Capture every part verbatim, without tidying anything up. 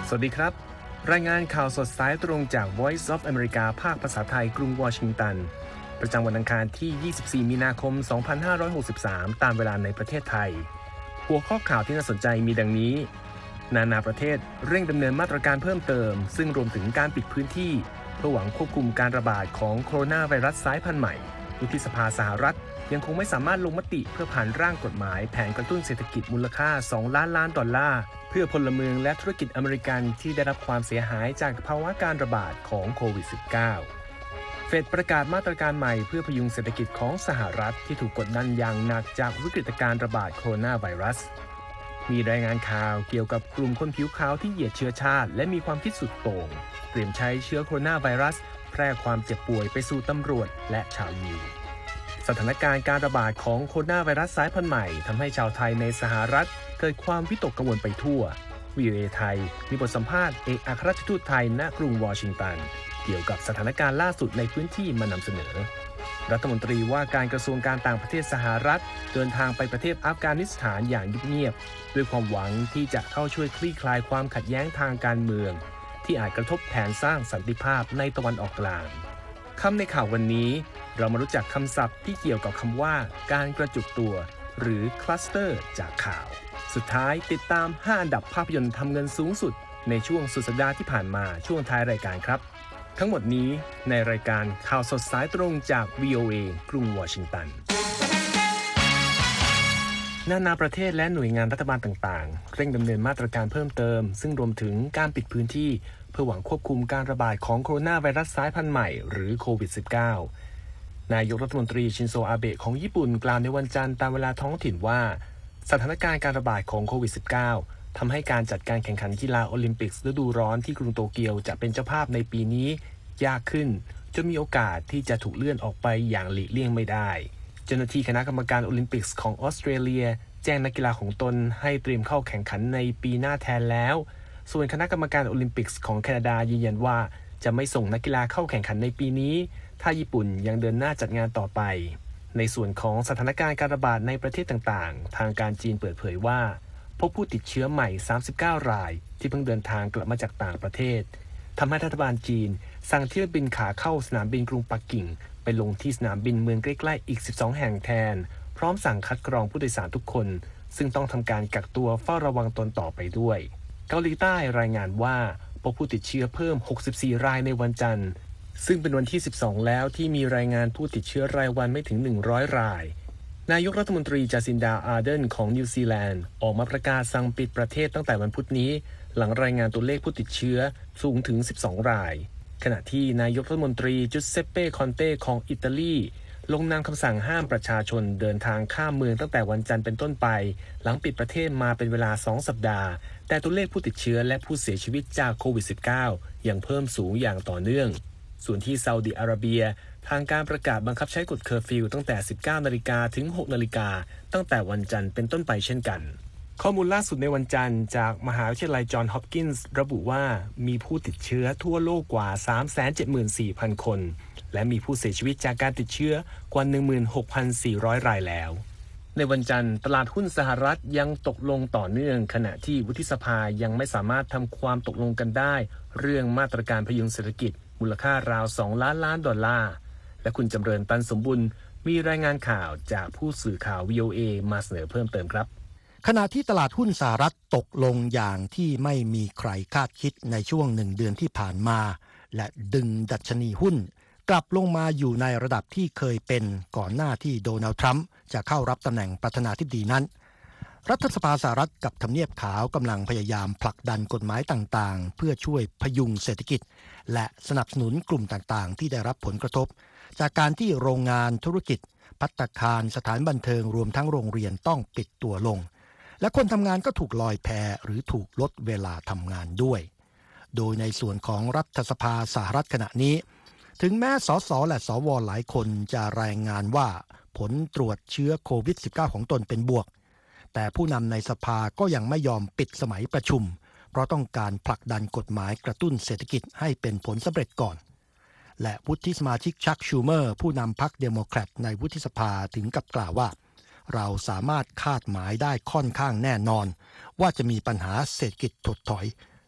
สวัสดีครับรายงานข่าวสดสายตรงจาก Voice of America ภาคภาษาไทยกรุงวอชิงตันประจำวันอังคารที่ ยี่สิบสี่ มีนาคม สองพันห้าร้อยหกสิบสาม ตามเวลาในประเทศไทยหัวข้อข่าวที่น่าสนใจมีดังนี้นานาประเทศเร่งดำเนินมาตรการเพิ่มเติมซึ่งรวมถึงการปิดพื้นที่เพื่อหวังควบคุมการระบาดของโคโรนาไวรัสสายพันธุ์ใหม่วุฒิสภาสหรัฐยังคงไม่สามารถลงมติเพื่อผ่านร่างกฎหมายแผนกระตุ้นเศรษฐกิจมูลค่า สอง ล้านล้านดอลลาร์เพื่อพลเมืองและธุรกิจอเมริกันที่ได้รับความเสียหายจากภาวะการระบาดของโควิด สิบเก้า เฟดประกาศมาตรการใหม่เพื่อพยุงเศรษฐกิจของสหรัฐที่ถูกกดดันอย่างหนักจากวิกฤตการณ์ระบาดโคโรนาไวรัสมีรายงานข่าวเกี่ยวกับกลุ่มคนผิวขาวที่เหยียดเชื้อชาติและมีความคิดสุดโต่งเตรียมใช้เชื้อโคโรนาไวรัสแพร่ความเจ็บป่วยไปสู่ตำรวจและชาวยิวสถานการณ์การระบาดของโคโรนาไวรัสสายพันธุ์ใหม่ทำให้ชาวไทยในสหรัฐเกิดความวิตกกังวลไปทั่ว วี โอ เอ ไทยมีบทสัมภาษณ์เอกอัครราชทูตไทยณกรุงวอชิงตันเกี่ยวกับสถานการณ์ล่าสุดในพื้นที่มานำเสนอรัฐมนตรีว่าการกระทรวงการต่างประเทศสหรัฐเดินทางไปประเทศอัฟกานิสถานอย่างเงียบๆด้วยความหวังที่จะเข้าช่วยคลี่คลายความขัดแย้งทางการเมืองที่อาจกระทบแผนสร้างสันติภาพในตะวันออกกลางคำในข่าววันนี้เรามารู้จักคำศัพท์ที่เกี่ยวกับคำว่าการกระจุกตัวหรือคลัสเตอร์จากข่าวสุดท้ายติดตามห้าอันดับภาพยนตร์ทำเงินสูงสุดในช่วงสุดสัปดาห์ที่ผ่านมาช่วงท้ายรายการครับทั้งหมดนี้ในรายการข่าวสดสายตรงจาก วี โอ เอ กรุงวอชิงตันนานาประเทศและหน่วยงานรัฐบาลต่างๆเร่งดำเนินมาตรการเพิ่มเติมซึ่งรวมถึงการปิดพื้นที่เพื่อหวังควบคุมการระบาดของโคโรนาไวรัสสายพันธุ์ใหม่หรือโควิด สิบเก้า นายกรัฐมนตรีชินโซอาเบะของญี่ปุ่นกล่าวในวันจันทร์ตามเวลาท้องถิ่นว่าสถานการณ์การระบาดของโควิด สิบเก้า ทำให้การจัดการแข่งขันกีฬาโอลิมปิกฤดูร้อนที่กรุงโตเกียวจะเป็นเจ้าภาพในปีนี้ยากขึ้นจนมีโอกาสที่จะถูกเลื่อนออกไปอย่างหลีกเลี่ยงไม่ได้เจ้าหน้าที่คณะกรรมการโอลิมปิกของออสเตรเลียแจ้งนักกีฬาของตนให้เตรียมเข้าแข่งขันในปีหน้าแทนแล้วส่วนคณะกรรมการโอลิมปิกของแคนาดายืนยันว่าจะไม่ส่งนักกีฬาเข้าแข่งขันในปีนี้ถ้าญี่ปุ่นยังเดินหน้าจัดงานต่อไปในส่วนของสถานการณ์การระบาดในประเทศต่างๆทางการจีนเปิดเผยว่าพบผู้ติดเชื้อใหม่สามสิบเก้ารายที่เพิ่งเดินทางกลับมาจากต่างประเทศทำให้รัฐบาลจีนสั่งเที่ยวบินขาเข้าสนามบินกรุงปักกิ่งไปลงที่สนามบินเมืองใกล้ๆอีกสิบสองแห่งแทนพร้อมสั่งคัดกรองผู้โดยสารทุกคนซึ่งต้องทำการกักตัวเฝ้าระวังตนต่อไปด้วยเกาหลีใต้รายงานว่าพบผู้ติดเชื้อเพิ่มหกสิบสี่รายในวันจันทร์ซึ่งเป็นวันที่สิบสองแล้วที่มีรายงานผู้ติดเชื้อรายวันไม่ถึงหนึ่งร้อยรายนายกรัฐมนตรีจาซินดาอาร์เดนของนิวซีแลนด์ออกมาประกาศสั่งปิดประเทศตั้งแต่วันพุธนี้หลังรายงานตัวเลขผู้ติดเชื้อสูงถึงสิบสองรายขณะที่นายกรัฐมนตรีจุเซปเป้คอนเต้ของอิตาลีลงนามคำสั่งห้ามประชาชนเดินทางข้ามเมืองตั้งแต่วันจันทร์เป็นต้นไปหลังปิดประเทศมาเป็นเวลาสองสัปดาห์แต่ตัวเลขผู้ติดเชื้อและผู้เสียชีวิตจากโควิด สิบเก้า ยังเพิ่มสูงอย่างต่อเนื่องส่วนที่ซาอุดิอาระเบียทางการประกาศบังคับใช้กฎเคอร์ฟิวตั้งแต่ สิบเก้านาฬิกา ถึง หกนาฬิกาตั้งแต่วันจันทร์เป็นต้นไปเช่นกันข้อมูลล่าสุดในวันจันทร์จากมหาวิทยาลัยจอห์นฮอปกินส์ระบุว่ามีผู้ติดเชื้อทั่วโลกกว่า สามแสนเจ็ดหมื่นสี่พัน คนและมีผู้เสียชีวิตจากการติดเชื้อกว่า หนึ่งหมื่นหกพันสี่ร้อย รายแล้วในวันจันทร์ตลาดหุ้นสหรัฐยังตกลงต่อเนื่องขณะที่วุฒิสภายังไม่สามารถทำความตกลงกันได้เรื่องมาตรการพยุงเศรษฐกิจมูลค่าราวสองล้านล้านดอลลาร์และคุณจำเริญตันสมบุญมีรายงานข่าวจากผู้สื่อข่าว วี โอ เอ มาเสนอเพิ่มเติมครับขณะที่ตลาดหุ้นสหรัฐตกลงอย่างที่ไม่มีใครคาดคิดในช่วงหนึ่งเดือนที่ผ่านมาและดึงดัชนีหุ้นกลับลงมาอยู่ในระดับที่เคยเป็นก่อนหน้าที่โดนัลด์ทรัมป์จะเข้ารับตำแหน่งประธานาธิบดีนั้นรัฐสภาสหรัฐกับทำเนียบขาวกำลังพยายามผลักดันกฎหมายต่างๆเพื่อช่วยพยุงเศรษฐกิจและสนับสนุนกลุ่มต่างๆที่ได้รับผลกระทบจากการที่โรงงานธุรกิจภัตตาคารสถานบันเทิงรวมทั้งโรงเรียนต้องปิดตัวลงและคนทำงานก็ถูกลอยแพหรือถูกลดเวลาทำงานด้วยโดยในส่วนของรัฐสภาสหรัฐขณะนี้ถึงแม้สสและสวหลายคนจะรายงานว่าผลตรวจเชื้อโควิด สิบเก้า ของตนเป็นบวกแต่ผู้นำในสภาก็ยังไม่ยอมปิดสมัยประชุมเพราะต้องการผลักดันกฎหมายกระตุ้นเศรษฐกิจให้เป็นผลสำเร็จก่อนและวุฒิสมาชิกชักชูเมอร์ผู้นำพรรคเดโมแครตในวุฒิสภาถึงกับกล่าวว่าเราสามารถคาดหมายได้ค่อนข้างแน่นอนว่าจะมีปัญหาเศรษฐกิจถดถอย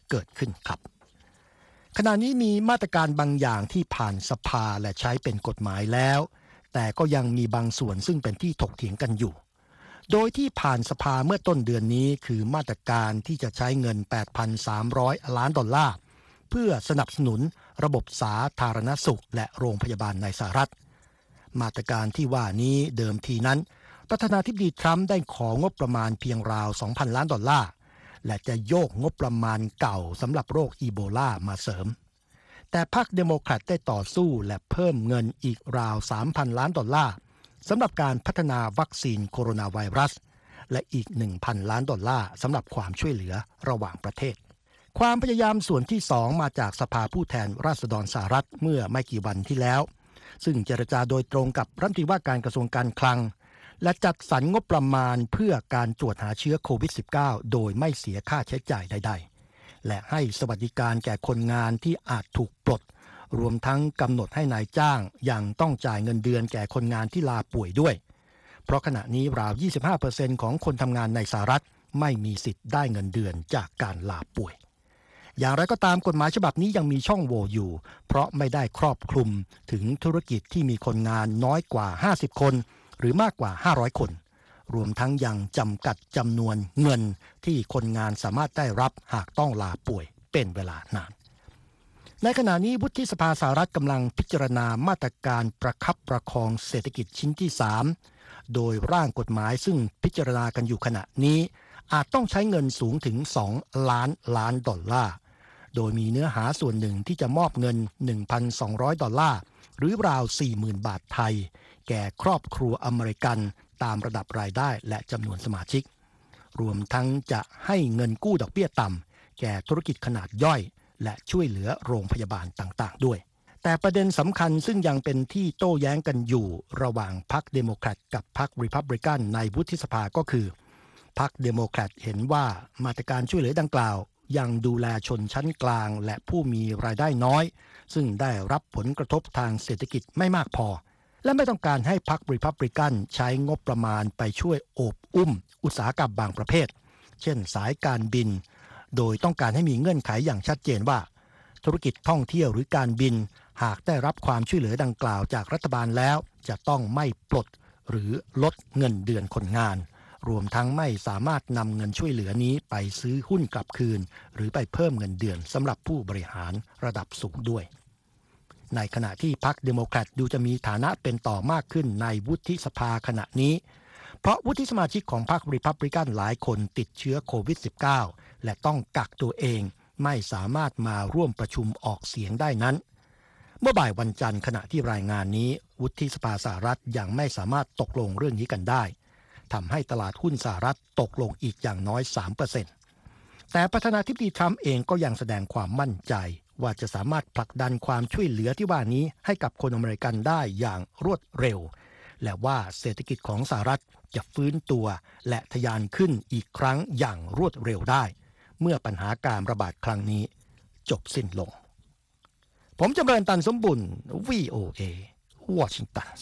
เกิดขึ้นครับขณะนี้มีมาตรการบางอย่างที่ผ่านสภาและใช้เป็นกฎหมายแล้วแต่ก็ยังมีบางส่วนซึ่งเป็นที่ถกเถียงกันอยู่โดยที่ผ่านสภาเมื่อต้นเดือนนี้คือมาตรการที่จะใช้เงิน แปดพันสามร้อย ล้านดอลลาร์เพื่อสนับสนุนระบบสาธารณสุขและโรงพยาบาลในสหรัฐมาตรการที่ว่านี้เดิมทีนั้นประธานาธิบดีทรัมป์ได้ของงบประมาณเพียงราว สองพัน ล้านดอลลาร์และจะโยกงบประมาณเก่าสำหรับโรคอีโบลามาเสริมแต่พรรคเดโมแครตได้ต่อสู้และเพิ่มเงินอีกราว สามพัน ล้านดอลลาร์สำหรับการพัฒนาวัคซีนโคโรนาไวรัสและอีก หนึ่งพัน ล้านดอลลาร์สำหรับความช่วยเหลือระหว่างประเทศความพยายามส่วนที่สองมาจากสภาผู้แทนราษฎรสหรัฐเมื่อไม่กี่วันที่แล้วซึ่งเจรจาโดยตรงกับรัฐมนตรีว่าการกระทรวงการคลังและจัดสรรงบประมาณเพื่อการตรวจหาเชื้อโควิด สิบเก้า โดยไม่เสียค่าใช้จ่ายใดๆและให้สวัสดิการแก่คนงานที่อาจถูกปลดรวมทั้งกำหนดให้นายจ้างยังต้องจ่ายเงินเดือนแก่คนงานที่ลาป่วยด้วยเพราะขณะนี้ราว ยี่สิบห้าเปอร์เซ็นต์ ของคนทำงานในสหรัฐไม่มีสิทธิ์ได้เงินเดือนจากการลาป่วยอย่างไรก็ตามกฎหมายฉบับนี้ยังมีช่องโหว่อยู่เพราะไม่ได้ครอบคลุมถึงธุรกิจที่มีคนงานน้อยกว่าห้าสิบคนหรือมากกว่าห้าร้อยคนรวมทั้งยังจำกัดจำนวนเงินที่คนงานสามารถได้รับหากต้องลาป่วยเป็นเวลานานในขณะนี้วุฒิสภาสหรัฐกำลังพิจารณามาตรการประคับประคองเศรษฐกิจชิ้นที่สามโดยร่างกฎหมายซึ่งพิจารณากันอยู่ขณะนี้อาจต้องใช้เงินสูงถึงสองล้านล้านดอลลาร์โดยมีเนื้อหาส่วนหนึ่งที่จะมอบเงิน หนึ่งพันสองร้อย ดอลลาร์หรือราว สี่หมื่น บาทไทยแก่ครอบครัวอเมริกันตามระดับรายได้และจำนวนสมาชิกรวมทั้งจะให้เงินกู้ดอกเบี้ยต่ำแก่ธุรกิจขนาดย่อยและช่วยเหลือโรงพยาบาลต่างๆด้วยแต่ประเด็นสำคัญซึ่งยังเป็นที่โต้แย้งกันอยู่ระหว่างพรรคเดโมแครตกับพรรครีพับลิกันในวุฒิสภาก็คือพรรคเดโมแครตเห็นว่ามาตรการช่วยเหลือดังกล่าวยังดูแลชนชั้นกลางและผู้มีรายได้น้อยซึ่งได้รับผลกระทบทางเศรษฐกิจไม่มากพอและไม่ต้องการให้พรรครีพับลิกันใช้งบประมาณไปช่วยโอบอุ้มอุตสาหกรรมบางประเภทเช่นสายการบินโดยต้องการให้มีเงื่อนไขอย่างชัดเจนว่าธุรกิจท่องเที่ยวหรือการบินหากได้รับความช่วยเหลือดังกล่าวจากรัฐบาลแล้วจะต้องไม่ปลดหรือลดเงินเดือนคนงานรวมทั้งไม่สามารถนำเงินช่วยเหลือนี้ไปซื้อหุ้นกลับคืนหรือไปเพิ่มเงินเดือนสำหรับผู้บริหารระดับสูงด้วยในขณะที่พรรคเดโมแครตดูจะมีฐานะเป็นต่อมากขึ้นในวุฒิสภาขณะนี้เพราะวุฒิสมาชิกของพรรครีพับลิกันหลายคนติดเชื้อโควิด สิบเก้า และต้องกักตัวเองไม่สามารถมาร่วมประชุมออกเสียงได้นั้นเมื่อบ่ายวันจันทร์ขณะที่รายงานนี้วุฒิสภาสหรัฐยังไม่สามารถตกลงเรื่องนี้กันได้ทำให้ตลาดหุ้นสหรัฐตกลงอีกอย่างน้อย สามเปอร์เซ็นต์ แต่ประธานาธิบดีทรัมป์เองก็ยังแสดงความมั่นใจว่าจะสามารถผลักดันความช่วยเหลือที่ว่านี้ให้กับคนอเมริกันได้อย่างรวดเร็วและว่าเศรษฐกิจของสหรัฐจะฟื้นตัวและทะยานขึ้นอีกครั้งอย่างรวดเร็วได้เมื่อปัญหาการระบาดครั้งนี้จบสิ้นลงผมจำเริญตันสมบุญ วี โอ เอ วอชิงตัน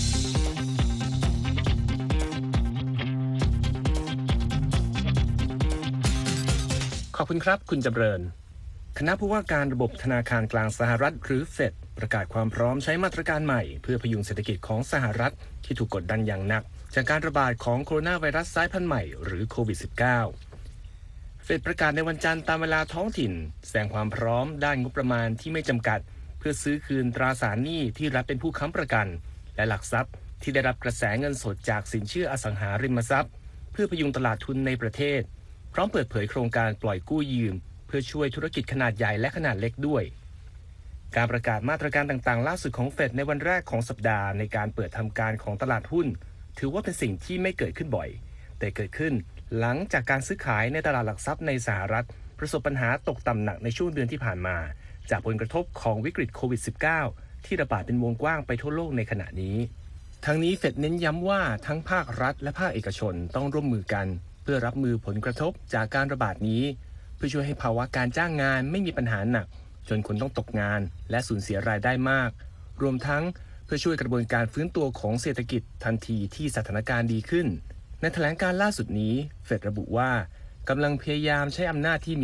ขอบคุณครับคุณจำเริญคณะผู้ว่าการระบบธนาคารกลางสหรัฐหรือเฟดประกาศความพร้อมใช้มาตรการใหม่เพื่อพยุงเศรษฐกิจของสหรัฐที่ถูกกดดันอย่างหนักจากการระบาดของโคโรนาไวรัสสายพันธุ์ใหม่หรือโควิด สิบเก้า เฟดประกาศในวันจันทร์ตามเวลาท้องถิ่นแสดงความพร้อมด้านงบประมาณที่ไม่จำกัดเพื่อซื้อคืนตราสารหนี้ที่รัฐเป็นผู้ค้ำประกันและหลักทรัพย์ที่ได้รับกระแสเงินสดจากสินเชื่ออสังหาริมทรัพย์เพื่อพยุงตลาดทุนในประเทศพร้อมเปิดเผยโครงการปล่อยกู้ยืมเพื่อช่วยธุรกิจขนาดใหญ่และขนาดเล็กด้วยการประกาศมาตรการต่างๆล่าสุดของเฟดในวันแรกของสัปดาห์ในการเปิดทำการของตลาดหุ้นถือว่าเป็นสิ่งที่ไม่เกิดขึ้นบ่อยแต่เกิดขึ้นหลังจากการซื้อขายในตลาดหลักทรัพย์ในสหรัฐประสบปัญหาตกต่ำหนักในช่วงเดือนที่ผ่านมาจากผลกระทบของวิกฤตโควิด สิบเก้า ที่ระบาดเป็นวงกว้างไปทั่วโลกในขณะนี้ทั้งนี้เฟดเน้นย้ำว่าทั้งภาครัฐและภาคเอกชนต้องร่วมมือกันเพื่อรับมือผลกระทบจากการระบาดนี้เพื่อช่วยให้ภาวะการจ้างงานไม่มีปัญหาหนักจนคนต้องตกงานและสูญเสียรายได้มากรวมทั้งเพื่อช่วยกระบวนการฟื้นตัวของเศรษฐกิจทันทีที่สถานการณ์ดีขึ้นในแถลงการล่าสุดนี้เฟดระบุว่ากำลังพยายามใช้อำนาจที่มี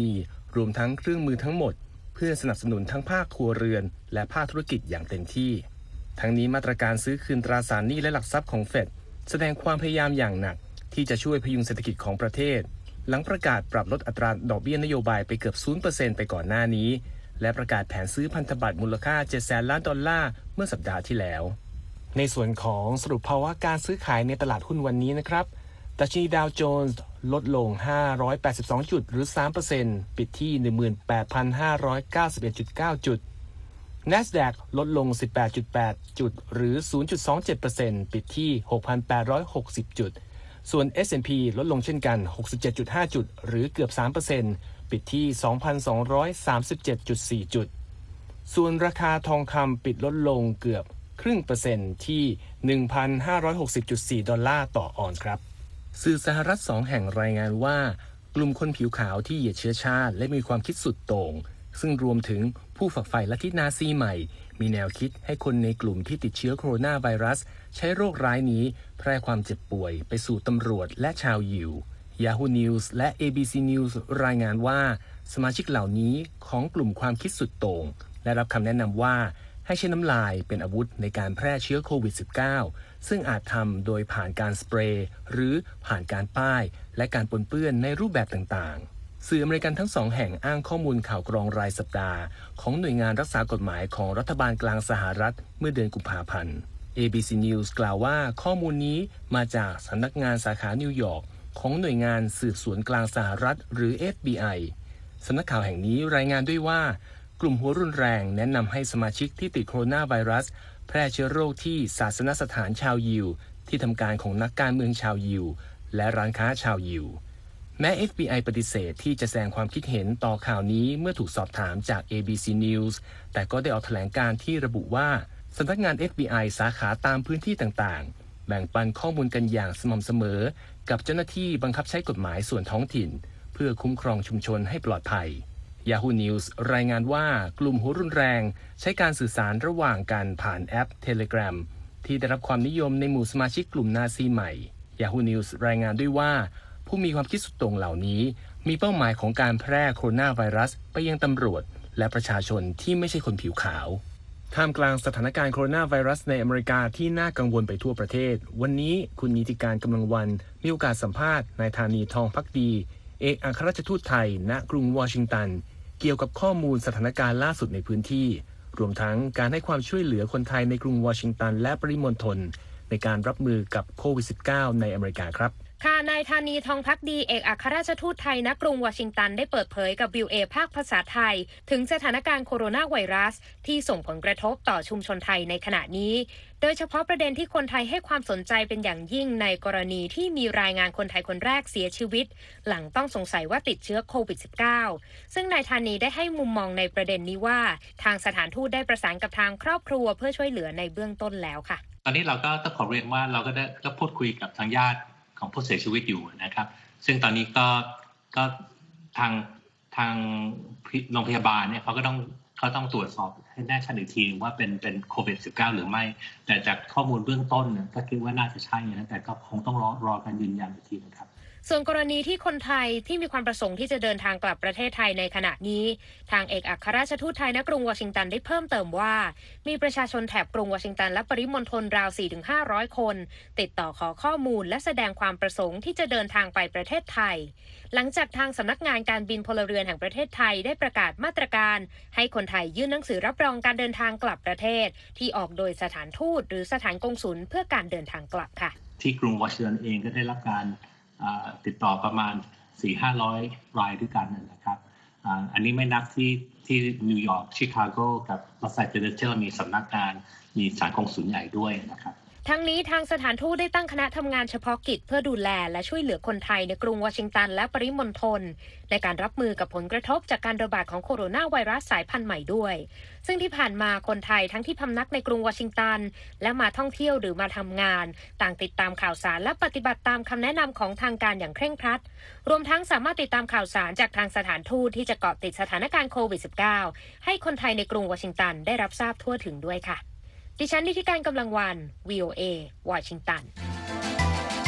รวมทั้งเครื่องมือทั้งหมดเพื่อสนับสนุนทั้งภาคครัวเรือนและภาคธุรกิจอย่างเต็มที่ทั้งนี้มาตรการซื้อคืนตราสารหนี้และหลักทรัพย์ของเฟดแสดงความพยายามอย่างหนักที่จะช่วยพยุงเศรษฐกิจของประเทศหลังประกาศปรับลดอัตราดอกเบี้ยนโยบายไปเกือบ ศูนย์เปอร์เซ็นต์ ไปก่อนหน้านี้และประกาศแผนซื้อพันธบัตรมูลค่าเจ็ดแสนล้านดอลลาร์เมื่อสัปดาห์ที่แล้วในส่วนของสรุปภาวะการซื้อขายในตลาดหุ้นวันนี้นะครับดัชนีดาวโจนส์ลดลงห้าร้อยแปดสิบสองจุดหรือ สามเปอร์เซ็นต์ ปิดที่ หนึ่งหมื่นแปดพันห้าร้อยเก้าสิบเอ็ดจุดเก้า จุด NASDAQ ลดลง สิบแปดจุดแปด จุดหรือ ศูนย์จุดสองเจ็ดเปอร์เซ็นต์ ปิดที่ หกพันแปดร้อยหกสิบ จุดส่วน เอส แอนด์ พี ลดลงเช่นกัน หกสิบเจ็ดจุดห้า จุดหรือเกือบ สามเปอร์เซ็นต์ ปิดที่ สองพันสองร้อยสามสิบเจ็ดจุดสี่ จุดส่วนราคาทองคำปิดลดลงเกือบครึ่งเปอร์เซ็นต์ที่ หนึ่งพันห้าร้อยหกสิบจุดสี่ ดอลลาร์ต่อออนซ์ครับสื่อสหรัฐสองแห่งรายงานว่ากลุ่มคนผิวขาวที่เหยียดเชื้อชาติและมีความคิดสุดโต่งซึ่งรวมถึงผู้ฝักใฝ่ลัทธินาซีใหม่มีแนวคิดให้คนในกลุ่มที่ติดเชื้อโคโรนาไวรัสใช้โรคร้ายนี้แพร่ความเจ็บป่วยไปสู่ตำรวจและชาวยิว Yahoo News และ เอ บี ซี News รายงานว่าสมาชิกเหล่านี้ของกลุ่มความคิดสุดโต่งได้รับคำแนะนำว่าให้ใช้น้ำลายเป็นอาวุธในการแพร่เชื้อโควิด สิบเก้า ซึ่งอาจทำโดยผ่านการสเปรย์หรือผ่านการป้ายและการปนเปื้อนในรูปแบบต่างๆสื่ออเมริกันทั้งสองแห่งอ้างข้อมูลข่าวกรองรายสัปดาห์ของหน่วยงานรักษากฎหมายของรัฐบาลกลางสหรัฐเมื่อเดือนกุมภาพันธ์ เอ บี ซี News กล่าวว่าข้อมูลนี้มาจากสำนักงานสาขานิวยอร์กของหน่วยงานสืบสวนกลางสหรัฐหรือ เอฟ บี ไอ สำนักข่าวแห่งนี้รายงานด้วยว่ากลุ่มหัวรุนแรงแนะนำให้สมาชิกที่ติดโคโรนาไวรัสแพร่เชื้อโรคที่ศาสนสถานชาวยิวที่ทำการของนักการเมืองชาวยิวและร้านค้าชาวยิวแม้ เอฟ บี ไอ ปฏิเสธที่จะแสดงความคิดเห็นต่อข่าวนี้เมื่อถูกสอบถามจาก เอ บี ซี News แต่ก็ได้ออกแถลงการณ์ที่ระบุว่าสำนักงาน เอฟ บี ไอ สาขาตามพื้นที่ต่างๆแบ่งปันข้อมูลกันอย่างสม่ำเสมอกับเจ้าหน้าที่บังคับใช้กฎหมายส่วนท้องถิ่นเพื่อคุ้มครองชุมชนให้ปลอดภัยYahoo News รายงานว่ากลุ่มหัวรุนแรงใช้การสื่อสารระหว่างกันผ่านแอป Telegram ที่ได้รับความนิยมในหมู่สมาชิกกลุ่มนาซีใหม่ Yahoo News รายงานด้วยว่าผู้มีความคิดสุดโต่งเหล่านี้มีเป้าหมายของการแพร่โคโรนาไวรัสไปยังตำรวจและประชาชนที่ไม่ใช่คนผิวขาวท่ามกลางสถานการณ์โคโรนาไวรัสในอเมริกาที่น่ากังวลไปทั่วประเทศวันนี้คุณนิติการกำลังวันมีโอกาสสัมภาษณ์นายธานีทองภักดีเอกอัครราชทูตไทยณกรุงวอชิงตันเกี่ยวกับข้อมูลสถานการณ์ล่าสุดในพื้นที่รวมทั้งการให้ความช่วยเหลือคนไทยในกรุงวอชิงตันและปริมณฑลในการรับมือกับโควิด สิบเก้า ในอเมริกาครับค่ะนายธานีทองภักดีเอกอัครราชทูตไทยณกรุงวอชิงตันได้เปิดเผยกับ วิว เอ ภาคภาษาไทยถึงสถานการณ์โคโรนาไวรัสที่ส่งผลกระทบต่อชุมชนไทยในขณะนี้โดยเฉพาะประเด็นที่คนไทยให้ความสนใจเป็นอย่างยิ่งในกรณีที่มีรายงานคนไทยคนแรกเสียชีวิตหลังต้องสงสัยว่าติดเชื้อโควิด สิบเก้า ซึ่งนายธานีได้ให้มุมมองในประเด็นนี้ว่าทางสถานทูตได้ประสานกับทางครอบครัวเพื่อช่วยเหลือในเบื้องต้นแล้วค่ะตอนนี้เราก็ต้องขอเรียนว่าเราก็ได้ก็พูดคุยกับทางญาติของผู้เสียชีวิตอยู่นะครับซึ่งตอนนี้ก็ก็ทางทางโรงพยาบาลเนี่ยเขาก็ต้องเขาต้องตรวจสอบให้แน่ชัดอีกทีว่าเป็นเป็นโควิด สิบเก้า หรือไม่แต่จากข้อมูลเบื้องต้นเนี่ยก็คิดว่าน่าจะใช่นะแต่ก็คงต้องรอรอการยืนยันอีกทีนะครับส่วนกรณีที่คนไทยที่มีความประสงค์ที่จะเดินทางกลับประเทศไทยในขณะนี้ทางเอกอัครราชทูตไทยณกรุงวอชิงตันได้เพิ่มเติมว่ามีประชาชนแถบกรุงวอชิงตันและปริมณฑลราว สี่ถึงห้าร้อย คนติดต่อขอข้อมูลและแสดงความประสงค์ที่จะเดินทางไปประเทศไทยหลังจากทางสำนักงานการบินพลเรือนแห่งประเทศไทยได้ประกาศมาตรการให้คนไทยยื่นหนังสือรับรองการเดินทางกลับประเทศที่ออกโดยสถานทูตหรือสถานกงสุลเพื่อการเดินทางกลับค่ะที่กรุงวอชิงตันเองก็ได้รับการติดต่อประมาณ สี่ถึงห้าร้อย รายด้วยกันนะครับอันนี้ไม่นับที่ที่นิวยอร์กชิคาโกกับลอสแอนเจลิสที่เรามีสำนักงานมีสถานกงสุลใหญ่ด้วยนะครับทั้งนี้ทางสถานทูตได้ตั้งคณะทำงานเฉพาะกิจเพื่อดูแลและช่วยเหลือคนไทยในกรุงวอชิงตันและปริมณฑลในการรับมือกับผลกระทบจากการระบาดของโคโรนาไวรัสสายพันธุ์ใหม่ด้วยซึ่งที่ผ่านมาคนไทยทั้งที่พำนักในกรุงวอชิงตันและมาท่องเที่ยวหรือมาทำงานต่างติดตามข่าวสารและปฏิบัติตามคำแนะนำของทางการอย่างเคร่งครัดรวมทั้งสามารถติดตามข่าวสารจากทางสถานทูตที่จะเกาะติดสถานการณ์โควิด สิบเก้า ให้คนไทยในกรุงวอชิงตันได้รับทราบทั่วถึงด้วยค่ะดิฉันนิติการกำลังวัน วี โอ เอ วอชิงตัน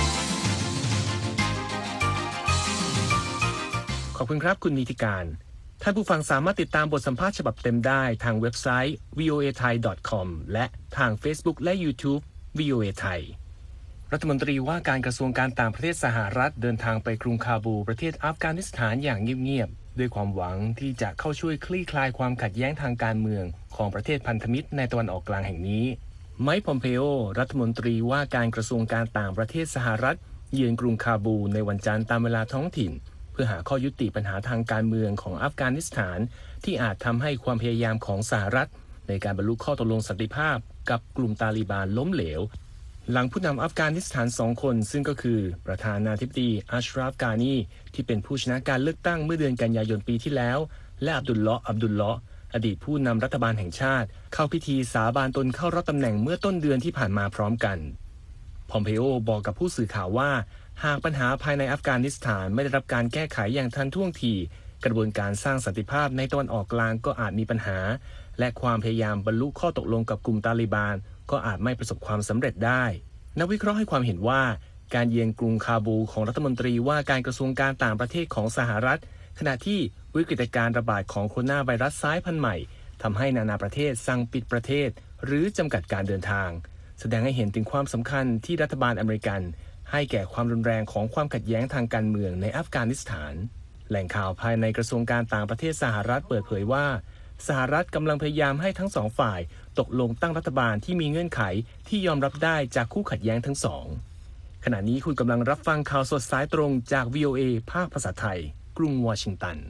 ขอบคุณครับคุณนิติการท่านผู้ฟังสามารถติดตามบทสัมภาษณ์ฉบับเต็มได้ทางเว็บไซต์ วี โอ เอ ไทย ดอท คอม และทาง Facebook และ YouTube วี โอ เอ ไทยรัฐมนตรีว่าการกระทรวงการต่างประเทศสหรัฐเดินทางไปกรุงคาบูประเทศอัฟกานิสถานอย่างเงียบๆด้วยความหวังที่จะเข้าช่วยคลี่คลายความขัดแย้งทางการเมืองของประเทศพันธมิตรในตะวันออกกลางแห่งนี้ไมค์ พอมเพโอรัฐมนตรีว่าการกระทรวงการต่างประเทศสหรัฐเยือนกรุงคาบูในวันจันทร์ตามเวลาท้องถิ่นเพื่อหาข้อยุติปัญหาทางการเมืองของอัฟกานิสถานที่อาจทำให้ความพยายามของสหรัฐในการบรรลุข้อตกลงสันติภาพกับกลุ่มตาลิบานล้มเหลวหลังผู้นำอัฟกานิสถานสองคนซึ่งก็คือประธานาธิบดีอัชราฟ กานีที่เป็นผู้ชนะการเลือกตั้งเมื่อเดือนกันยายนปีที่แล้วและอับดุลเลาะห์อับดุลเลาะห์อดีตผู้นำรัฐบาลแห่งชาติเข้าพิธีสาบานตนเข้ารับตำแหน่งเมื่อต้นเดือนที่ผ่านมาพร้อมกันพอมเพโอบอกกับผู้สื่อข่าวว่าหากปัญหาภายในอัฟกานิสถานไม่ได้รับการแก้ไขอย่างทันท่วงทีกระบวนการสร้างสันติภาพในตะวันออกกลางก็อาจมีปัญหาและความพยายามบรรลุข้อตกลงกับกลุ่มตาลิบานก็อาจไม่ประสบความสำเร็จได้นักวิเคราะห์ให้ความเห็นว่าการเยือนกรุงคาบูของรัฐมนตรีว่าการกระทรวงการต่างประเทศของสหรัฐขณะที่วิกฤตการณ์ระบาดของโคโรนาไวรัสสายพันธุ์ใหม่ทำให้นานาประเทศสั่งปิดประเทศหรือจำกัดการเดินทางแสดงให้เห็นถึงความสำคัญที่รัฐบาลอเมริกันให้แก่ความรุนแรงของความขัดแย้งทางการเมืองในอัฟกานิสถานแหล่งข่าวภายในกระทรวงการต่างประเทศสหรัฐเปิดเผยว่าสหรัฐกำลังพยายามให้ทั้งสองฝ่ายตกลงตั้งรัฐบาลที่มีเงื่อนไขที่ยอมรับได้จากคู่ขัดแย้งทั้งสองขณะนี้คุณกำลังรับฟังข่าวสดสายตรงจาก วี โอ เอ ภาคภาษาไทยกรุงวอชิงตัน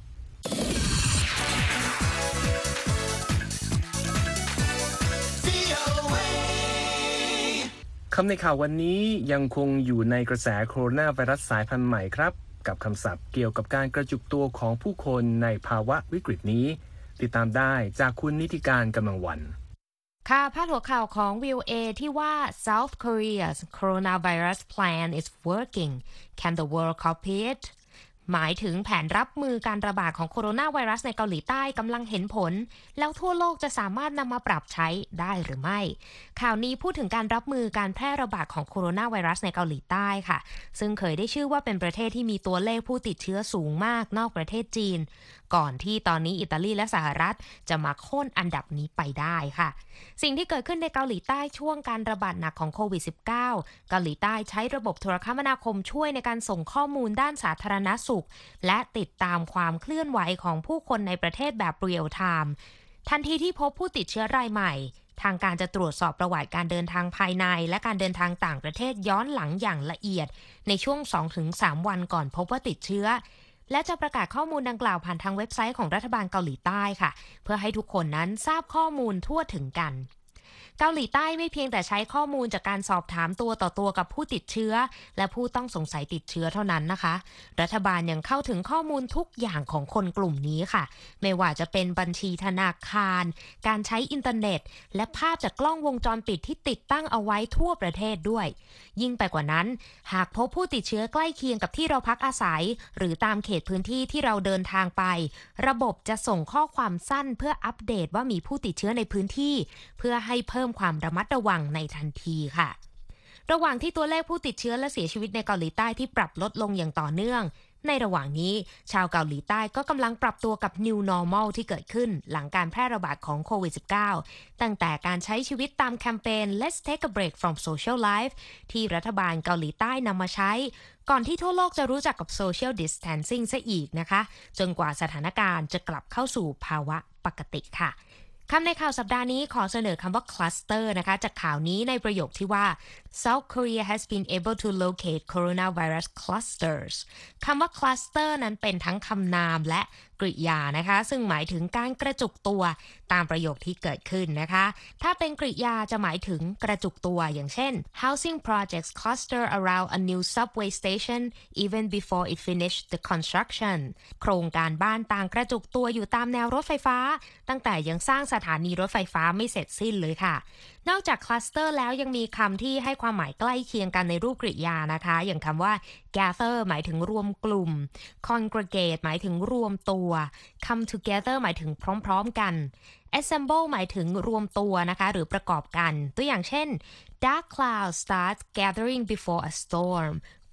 คำในข่าววันนี้ยังคงอยู่ในกระแสโคโรนาไวรัสสายพันธุ์ใหม่ครับกับคำศัพท์เกี่ยวกับการกระจุกตัวของผู้คนในภาวะวิกฤตนี้ติดตามได้จากคุณนิติการกำลังวันค่ะพาดหัวข่าวของ วี โอ เอ ที่ว่า South Korea's coronavirus plan is working can the world copy it หมายถึงแผนรับมือการระบาดของโคโรนาไวรัสในเกาหลีใต้กำลังเห็นผลแล้วทั่วโลกจะสามารถนำมาปรับใช้ได้หรือไม่ข่าวนี้พูดถึงการรับมือการแพร่ระบาดของโคโรนาไวรัสในเกาหลีใต้ค่ะซึ่งเคยได้ชื่อว่าเป็นประเทศที่มีตัวเลขผู้ติดเชื้อสูงมากนอกประเทศจีนก่อนที่ตอนนี้อิตาลีและสหรัฐจะมาโค่นอันดับนี้ไปได้ค่ะสิ่งที่เกิดขึ้นในเกาหลีใต้ช่วงการระบาดหนักของโควิด สิบเก้า เกาหลีใต้ใช้ระบบโทรคมนาคมช่วยในการส่งข้อมูลด้านสาธารณสุขและติดตามความเคลื่อนไหวของผู้คนในประเทศแบบเรียลไทม์ทันทีที่พบผู้ติดเชื้อรายใหม่ทางการจะตรวจสอบประวัติการเดินทางภายในและการเดินทางต่างประเทศย้อนหลังอย่างละเอียดในช่วง สองถึงสาม วันก่อนพบว่าติดเชื้อและจะประกาศข้อมูลดังกล่าวผ่านทางเว็บไซต์ของรัฐบาลเกาหลีใต้ค่ะเพื่อให้ทุกคนนั้นทราบข้อมูลทั่วถึงกันเกาหลีใต้ไม่เพียงแต่ใช้ข้อมูลจากการสอบถามตัวต่อตัวกับผู้ติดเชื้อและผู้ต้องสงสัยติดเชื้อเท่านั้นนะคะรัฐบาลยังเข้าถึงข้อมูลทุกอย่างของคนกลุ่มนี้ค่ะไม่ว่าจะเป็นบัญชีธนาคารการใช้อินเทอร์เน็ตและภาพจากกล้องวงจรปิดที่ติดตั้งเอาไว้ทั่วประเทศด้วยยิ่งไปกว่านั้นหากพบผู้ติดเชื้อใกล้เคียงกับที่เราพักอาศัยหรือตามเขตพื้นที่ที่เราเดินทางไประบบจะส่งข้อความสั้นเพื่ออัปเดตว่ามีผู้ติดเชื้อในพื้นที่เพื่อให้เพิ่มความระมัดระวังในทันทีค่ะระหว่างที่ตัวเลขผู้ติดเชื้อและเสียชีวิตในเกาหลีใต้ที่ปรับลดลงอย่างต่อเนื่องในระหว่างนี้ชาวเกาหลีใต้ก็กำลังปรับตัวกับ New Normal ที่เกิดขึ้นหลังการแพร่ระบาดของโควิด สิบเก้า ตั้งแต่การใช้ชีวิตตามแคมเปญ Let's take a break from social life ที่รัฐบาลเกาหลีใต้นำมาใช้ก่อนที่ทั่วโลกจะรู้จักกับ social distancing ซะอีกนะคะจนกว่าสถานการณ์จะกลับเข้าสู่ภาวะปกติค่ะคำในข่าวสัปดาห์นี้ขอเสนอคำว่า cluster นะคะจากข่าวนี้ในประโยคที่ว่า South Korea has been able to locate coronavirus clusters คำว่า cluster นั้นเป็นทั้งคำนามและกริยานะคะซึ่งหมายถึงการกระจุกตัวตามประโยคที่เกิดขึ้นนะคะถ้าเป็นกริยาจะหมายถึงกระจุกตัวอย่างเช่น housing projects cluster around a new subway station even before it finished the construction โครงการบ้านต่างกระจุกตัวอยู่ตามแนวรถไฟฟ้าตั้งแต่ยังสร้างสถานีรถไฟฟ้าไม่เสร็จสิ้นเลยค่ะนอกจาก cluster แล้วยังมีคำที่ให้ความหมายใกล้เคียงกันในรูปกริยานะคะอย่างคำว่า gather หมายถึงรวมกลุ่ม congregate หมายถึงรวมตัว come together หมายถึงพร้อมๆกัน assemble หมายถึงรวมตัวนะคะหรือประกอบกันตัวอย่างเช่น dark clouds start gathering before a storm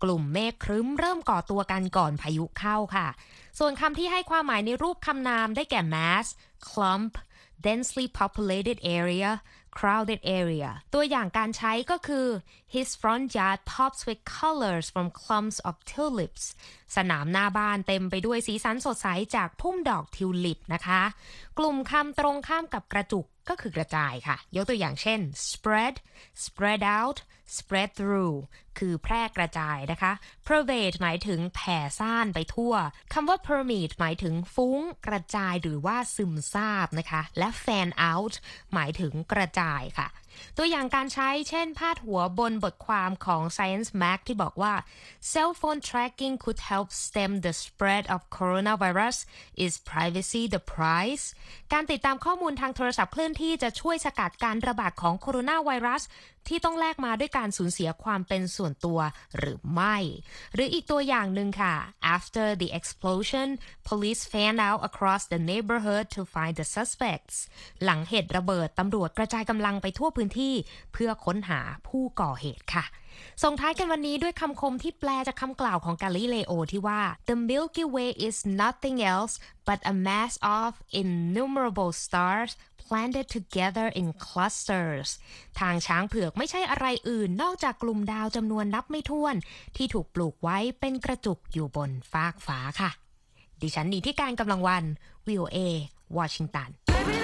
กลุ่มเมฆครึ้มเริ่มก่อตัวกันก่อนพายุเข้าค่ะส่วนคำที่ให้ความหมายในรูปคำนามได้แก่ mass clump densely populated area crowded area ตัวอย่างการใช้ก็คือ his front yard pops with colors from clumps of tulips สนามหน้าบ้านเต็มไปด้วยสีสันสดใสจากพุ่มดอกทิวลิปนะคะกลุ่มคำตรงข้ามกับกระจุกก็คือกระจายค่ะยกตัวอย่างเช่น spread spread out spread through คือแพร่กระจายนะคะ pervade หมายถึงแผ่ซ่านไปทั่วคำว่า permeate หมายถึงฟุ้งกระจายหรือว่าซึมซาบนะคะและ fan out หมายถึงกระจายค่ะตัวอย่างการใช้เช่นพาดหัวบนบทความของ Science Mag ที่บอกว่า cell phone tracking could help stem the spread of coronavirus is privacy the price การติดตามข้อมูลทางโทรศัพท์เคลื่อนที่จะช่วยสกัดการระบาดของโคโรนาไวรัสที่ต้องแลกมาด้วยการสูญเสียความเป็นส่วนตัวหรือไม่หรืออีกตัวอย่างหนึ่งค่ะ after the explosion police fanned out across the neighborhood to find the suspects หลังเหตุระเบิดตำรวจกระจายกำลังไปทั่วพื้นที่เพื่อค้นหาผู้ก่อเหตุค่ะส่งท้ายกันวันนี้ด้วยคำคมที่แปลจากคำกล่าวของกาลิเลโอที่ว่า The Milky Way is nothing else but a mass of innumerable stars planted together in clusters ทางช้างเผือกไม่ใช่อะไรอื่นนอกจากกลุ่มดาวจำนวนนับไม่ถ้วนที่ถูกปลูกไว้เป็นกระจุกอยู่บนฟากฟ้าค่ะดิฉันนีที่การกำลังวัน วี โอ เอ วอชิงตัน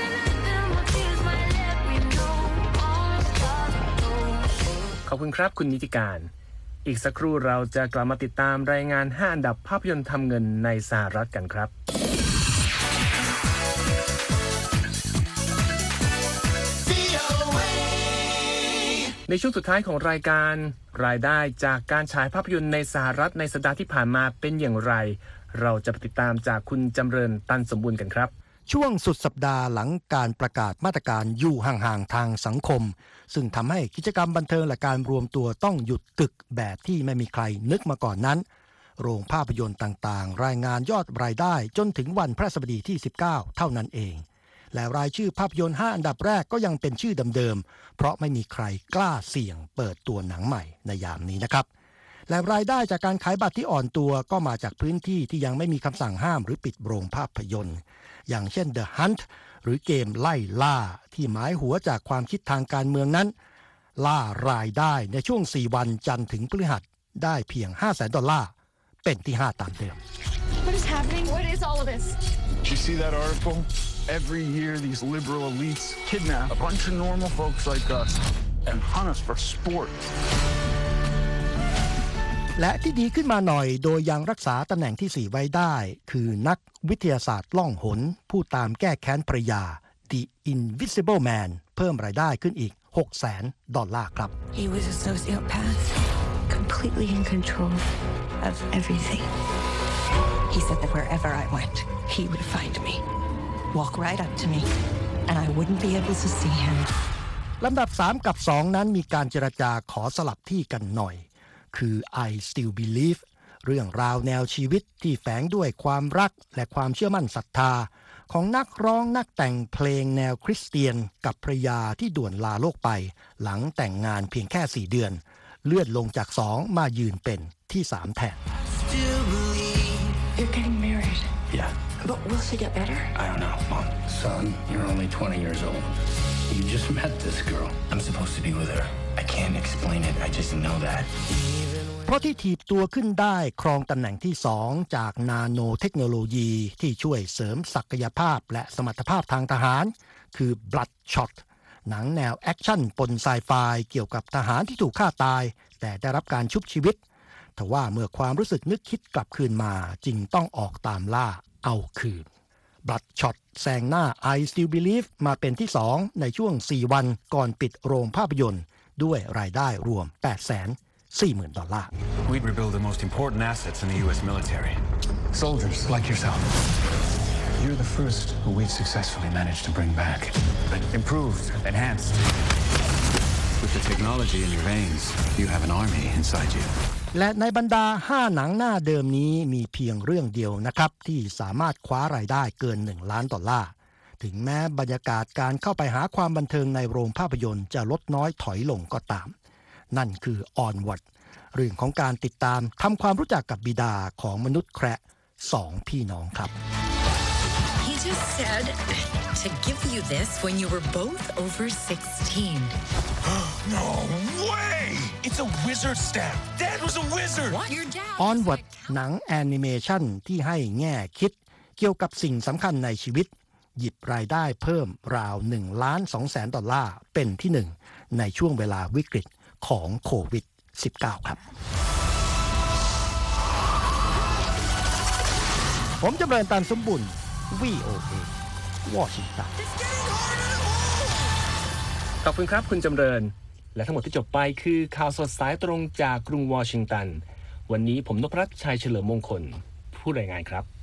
ขอบคุณครับคุณนิติการอีกสักครู่เราจะกลับมาติดตามรายงานห้าอันดับภาพยนตร์ทำเงินในสหรัฐกันครับในช่วงสุดท้ายของรายการรายได้จากการฉายภาพยนตร์ในสหรัฐในสัปดาห์ที่ผ่านมาเป็นอย่างไรเราจะไปติดตามจากคุณจำเริญตันสมบูรณ์กันครับช่วงสุดสัปดาห์หลังการประกาศมาตรการอยู่ห่างๆทางสังคมซึ่งทำให้กิจกรรมบันเทิงและการรวมตัวต้องหยุดกึกแบบที่ไม่มีใครนึกมาก่อนนั้นโรงภาพยนตร์ต่างๆรายงานยอดรายได้จนถึงวันพฤหัสบดีที่สิบเก้าเท่านั้นเองและรายชื่อภาพยนตร์ห้าอันดับแรกก็ยังเป็นชื่อเดิมๆเพราะไม่มีใครกล้าเสี่ยงเปิดตัวหนังใหม่ในยามนี้นะครับและรายได้จากการขายบัตรที่อ่อนตัวก็มาจากพื้นที่ที่ยังไม่มีคำสั่งห้ามหรือปิดโรงภาพยนตร์อย่างเช่น The Hunt หรือเกมไล่ล่าที่หมายหัวจากความคิดทางการเมืองนั้นล่ารายได้ในช่วงสี่วันจันทร์ถึงพฤหัสได้เพียง ห้าแสน ดอลลาร์เป็นที่ห้าตามเดิม What is happening? What is all of this? Did you see that article? Every year these liberal elites kidnap a bunch of normal folks like us and hunt us for sport. และที่ดีขึ้นมาหน่อยโดยยังรักษาตำแหน่งที่สี่ไว้ได้คือนักวิทยาศาสตร์ล่องหนผู้ตามแก้แค้นภรรยา The Invisible Man เพิ่มรายได้ขึ้นอีก หกแสน ดอลลาร์ครับ He was a sociopath, completely in control of everything. He said that wherever I went, he would find me, walk right up to me, and I wouldn't be able to see him. ลำดับสามกับสองนั้นมีการเจรจาขอสลับที่กันหน่อยคือ I Still Believe เรื่องราวแนวชีวิตที่แฝงด้วยความรักและความเชื่อมั่นศรัทธาของนักร้องนักแต่งเพลงแนวคริสเตียนกับภรรยาที่ด่วนลาโลกไปหลังแต่งงานเพียงแค่สี่เดือนเลื่อนลงจากสองมายืนเป็นที่สามแทน You're getting married. Yeah. But will she get better? I don't know, Mom. Son, you're only twenty years old. You just met this girl. I'm supposed to be with her. I can't explain it. I just know that. เพราะที่ถีบตัวขึ้นได้ครองตำแหน่งที่สองจากนาโนเทคโนโลยีที่ช่วยเสริมศักยภาพและสมรรถภาพทางทหารคือ Bloodshot หนังแนวแอคชั่นปนไซไฟเกี่ยวกับทหารที่ถูกฆ่าตายแต่ได้รับการชุบชีวิตทว่าเมื่อความรู้สึกนึกคิดกลับคืนมาจึงต้องออกตามล่าเอาคืน Bloodshot แซงหน้า I Still Believe มาเป็นที่สองในช่วงสี่วันก่อนปิดโรงภาพยนตร์ด้วยรายได้รวม แปดแสนสี่หมื่น ดอลลาร์ We rebuild the most important assets in the U S military. Soldiers like yourself. You're the first who we've successfully managed to bring back. Improved, enhanced. With the technology in your veins, you have an army inside you. และในบรรดาห้าหนังหน้าเดิมนี้มีเพียงเรื่องเดียวนะครับที่สามารถคว้ารายได้เกินหนึ่งล้านดอลลาร์ถึงแม้บรรยากาศการเข้าไปหาความบันเทิงในโรงภาพยนตร์จะลดน้อยถอยลงก็ตามนั่นคือ Onward เรื่องของการติดตามทำความรู้จักกับบิดาของมนุษย์แคระสองพี่น้องครับ He just said to give you this when you were both over sixteen. No way! It's a wizard staff. Dad was a wizard. What? Your dad. Onward หนังแอนิเมชันที่ให้แง่คิดเกี่ยวกับสิ่งสำคัญในชีวิตหยิบรายได้เพิ่มราวหนึ่งล้านสองแสนดอลลาร์เป็นที่หนึ่งในช่วงเวลาวิกฤตของโควิด สิบเก้า ครับ ผมจำเริญตันสมบุญ วี โอ เอ วอชิงตันขอบคุณครับคุณจำเริญและทั้งหมดที่จบไปคือข่าวสดสายตรงจากกรุงวอชิงตันวันนี้ผมนพรัตน์ชัยเฉลิมมงคลผู้รายงานครับ